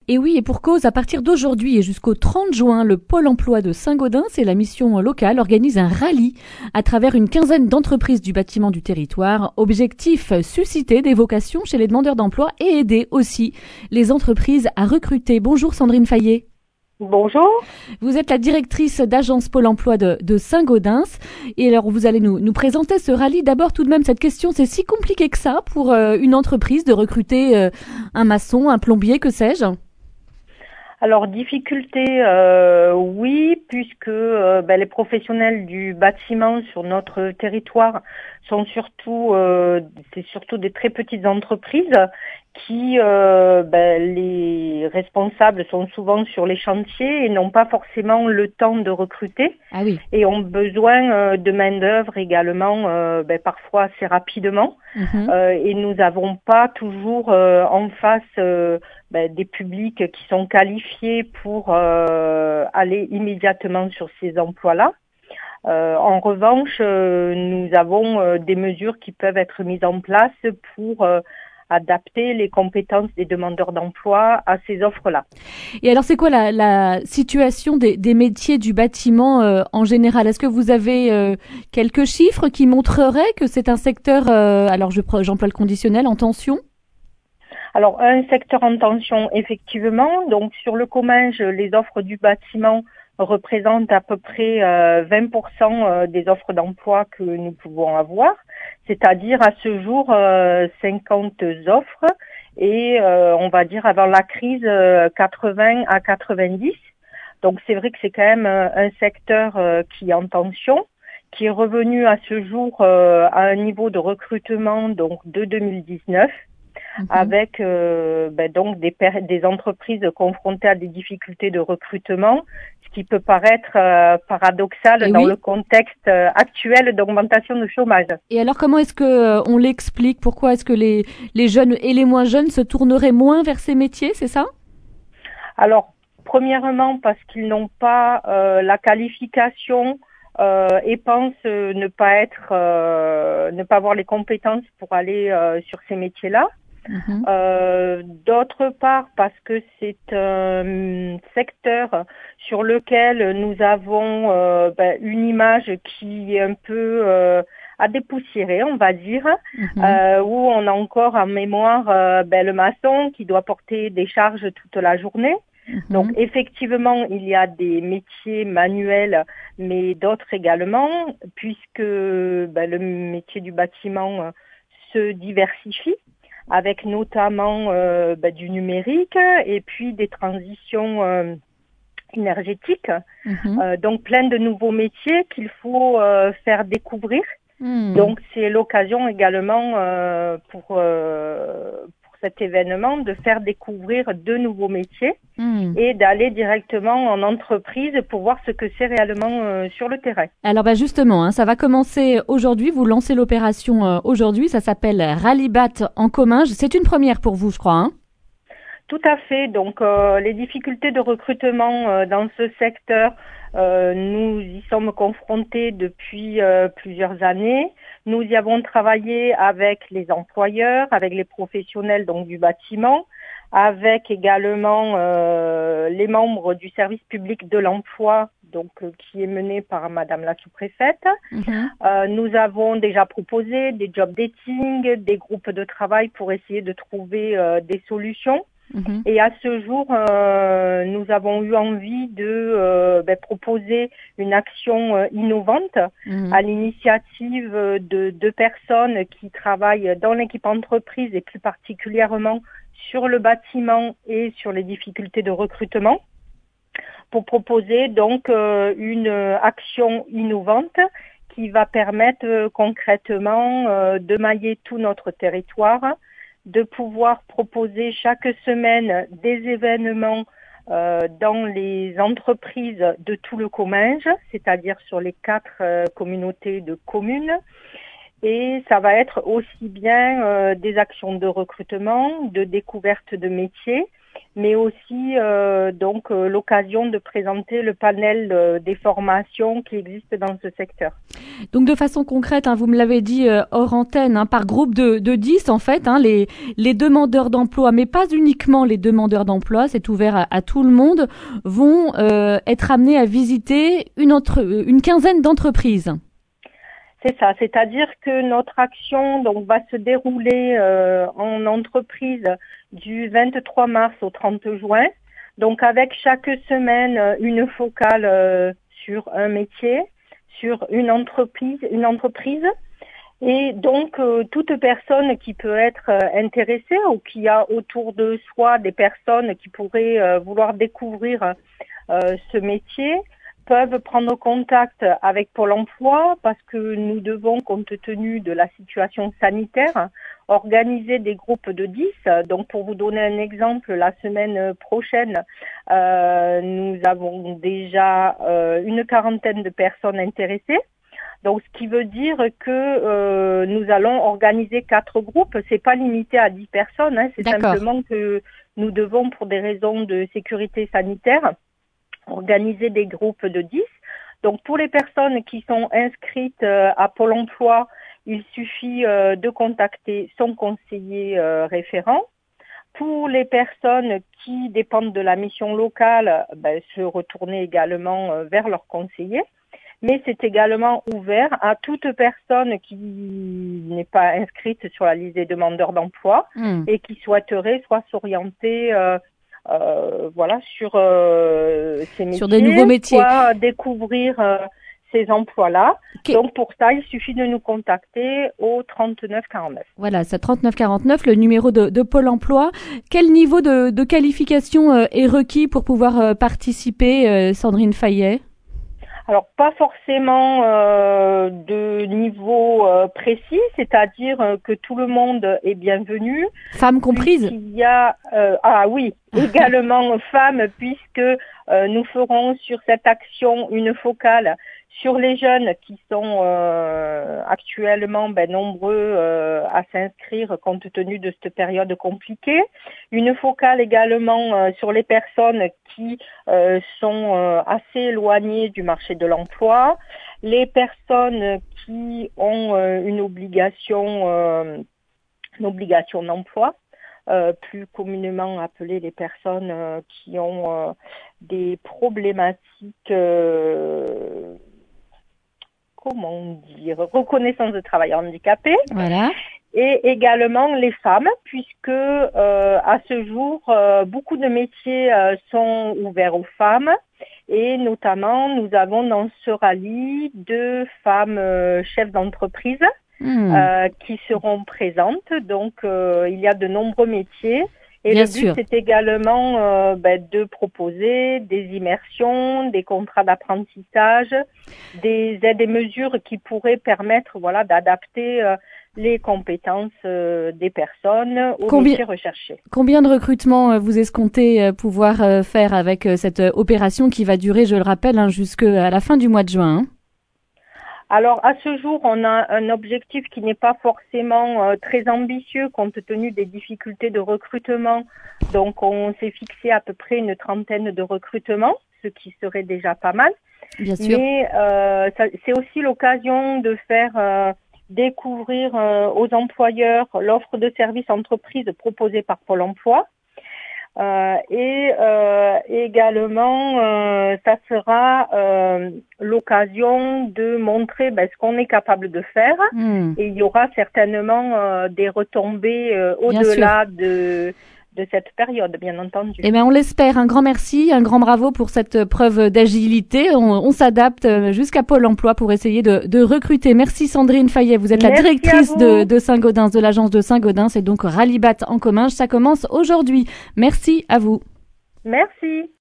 Et oui, et pour cause, à partir d'aujourd'hui et jusqu'au 30 juin, le Pôle emploi de Saint-Gaudens et la mission locale organisent un rallye à travers une quinzaine d'entreprises du bâtiment du territoire. Objectif, susciter des vocations chez les demandeurs d'emploi et aider aussi les entreprises à recruter. Bonjour Sandrine Fayet. Bonjour. Vous êtes la directrice d'agence Pôle emploi de Saint-Gaudens. Et alors, vous allez nous présenter ce rallye. D'abord, tout de même, cette question, c'est si compliqué que ça pour une entreprise de recruter un maçon, un plombier, que sais-je ? Alors, difficulté, oui, puisque les professionnels du bâtiment sur notre territoire sont surtout des très petites entreprises qui, les responsables sont souvent sur les chantiers et n'ont pas forcément le temps de recruter. Ah oui. Et ont besoin de main-d'œuvre également, parfois assez rapidement. Et nous n'avons pas toujours en face des publics qui sont qualifiés pour aller immédiatement sur ces emplois-là. En revanche, nous avons des mesures qui peuvent être mises en place pour adapter les compétences des demandeurs d'emploi à ces offres-là. Et alors, c'est quoi la situation des métiers du bâtiment en général ? Est-ce que vous avez quelques chiffres qui montreraient que c'est un secteur, j'emploie le conditionnel, en tension ? Alors, un secteur en tension, effectivement. Donc, sur le Comminges, les offres du bâtiment représentent à peu près 20% des offres d'emploi que nous pouvons avoir, c'est-à-dire à ce jour 50 offres et on va dire avant la crise 80 à 90. Donc c'est vrai que c'est quand même un secteur qui est en tension, qui est revenu à ce jour à un niveau de recrutement donc de 2019. Avec donc des entreprises confrontées à des difficultés de recrutement, ce qui peut paraître paradoxal le contexte actuel d'augmentation du chômage. Et alors comment est-ce que on l'explique ? Pourquoi est-ce que les jeunes et les moins jeunes se tourneraient moins vers ces métiers, c'est ça ? Alors, premièrement parce qu'ils n'ont pas la qualification et pensent ne pas avoir les compétences pour aller sur ces métiers-là. D'autre part parce que c'est un secteur sur lequel nous avons une image qui est un peu à dépoussiérer, on va dire, où on a encore en mémoire le maçon qui doit porter des charges toute la journée. Donc effectivement, il y a des métiers manuels, mais d'autres également, puisque le métier du bâtiment se diversifie, avec notamment du numérique et puis des transitions énergétiques. Donc plein de nouveaux métiers qu'il faut faire découvrir. Donc c'est l'occasion également pour cet événement de faire découvrir de nouveaux métiers et d'aller directement en entreprise pour voir ce que c'est réellement sur le terrain. Alors justement, ça va commencer aujourd'hui, vous lancez l'opération aujourd'hui, ça s'appelle Rallybat en Comminges. C'est une première pour vous, je crois. Tout à fait, donc les difficultés de recrutement dans ce secteur, nous y sommes confrontés depuis plusieurs années. Nous y avons travaillé avec les employeurs, avec les professionnels donc du bâtiment, avec également les membres du service public de l'emploi, donc qui est mené par Madame la sous-préfète. Nous avons déjà proposé des job dating, des groupes de travail pour essayer de trouver des solutions. Et à ce jour, nous avons eu envie de proposer une action innovante à l'initiative de deux personnes qui travaillent dans l'équipe entreprise et plus particulièrement sur le bâtiment et sur les difficultés de recrutement, pour proposer donc une action innovante qui va permettre concrètement de mailler tout notre territoire, de pouvoir proposer chaque semaine des événements dans les entreprises de tout le Comminges, c'est-à-dire sur les 4 communautés de communes. Et ça va être aussi bien des actions de recrutement, de découverte de métiers, mais aussi l'occasion de présenter le panel des formations qui existent dans ce secteur. Donc de façon concrète, vous me l'avez dit hors antenne, par groupe de 10 en fait, les demandeurs d'emploi, mais pas uniquement les demandeurs d'emploi, c'est ouvert à tout le monde, vont être amenés à visiter une quinzaine d'entreprises. C'est ça, c'est-à-dire que notre action va se dérouler en entreprise du 23 mars au 30 juin, donc avec chaque semaine une focale sur un métier, sur une entreprise, et donc toute personne qui peut être intéressée ou qui a autour de soi des personnes qui pourraient vouloir découvrir ce métier peuvent prendre contact avec Pôle emploi parce que nous devons, compte tenu de la situation sanitaire, organiser des groupes de 10. Donc pour vous donner un exemple, la semaine prochaine, nous avons déjà une quarantaine de personnes intéressées. Donc ce qui veut dire que nous allons organiser 4 groupes. C'est pas limité à 10 personnes, c'est D'accord. Simplement que nous devons, pour des raisons de sécurité sanitaire, organiser des groupes de 10. Donc pour les personnes qui sont inscrites à Pôle emploi, il suffit de contacter son conseiller référent. Pour les personnes qui dépendent de la mission locale, se retourner également vers leur conseiller. Mais c'est également ouvert à toute personne qui n'est pas inscrite sur la liste des demandeurs d'emploi et qui souhaiterait soit s'orienter sur ces métiers, sur des nouveaux métiers, soit découvrir ces emplois-là. Donc pour ça, il suffit de nous contacter au 3949. Voilà, c'est 3949, le numéro de Pôle emploi. Quel niveau de qualification est requis pour pouvoir participer, Sandrine Fayet ? Alors pas forcément de niveau précis, c'est-à-dire que tout le monde est bienvenu. Femmes comprises. Il y a également femmes, puisque nous ferons sur cette action une focale sur les jeunes qui sont actuellement nombreux à s'inscrire compte tenu de cette période compliquée. Une focale également sur les personnes qui sont assez éloignées du marché de l'emploi, les personnes qui ont une obligation d'emploi, plus communément appelées les personnes qui ont des problématiques reconnaissance de travailleurs handicapés. Voilà. Et également les femmes, puisque à ce jour, beaucoup de métiers sont ouverts aux femmes. Et notamment, nous avons dans ce rallye 2 femmes chefs d'entreprise qui seront présentes. Donc, il y a de nombreux métiers. Et Bien le but, sûr. c'est également de proposer des immersions, des contrats d'apprentissage, des aides et mesures qui pourraient permettre d'adapter les compétences des personnes aux métiers recherchés. Combien de recrutements vous escomptez pouvoir faire avec cette opération qui va durer, je le rappelle, jusqu'à la fin du mois de juin Alors, à ce jour, on a un objectif qui n'est pas forcément très ambitieux compte tenu des difficultés de recrutement. Donc, on s'est fixé à peu près une 30aine de recrutements, ce qui serait déjà pas mal. Bien sûr. Mais c'est aussi l'occasion de faire découvrir aux employeurs l'offre de services entreprises proposée par Pôle emploi. Et également, ça sera l'occasion de montrer ce qu'on est capable de faire. Et il y aura certainement des retombées au-delà de cette période, bien entendu. Eh bien, on l'espère. Un grand merci, un grand bravo pour cette preuve d'agilité. On s'adapte jusqu'à Pôle emploi pour essayer de recruter. Merci Sandrine Fayet. Vous êtes la directrice de Saint-Gaudens, de l'agence de Saint-Gaudens, et donc Rallybat en commun. Ça commence aujourd'hui. Merci à vous. Merci.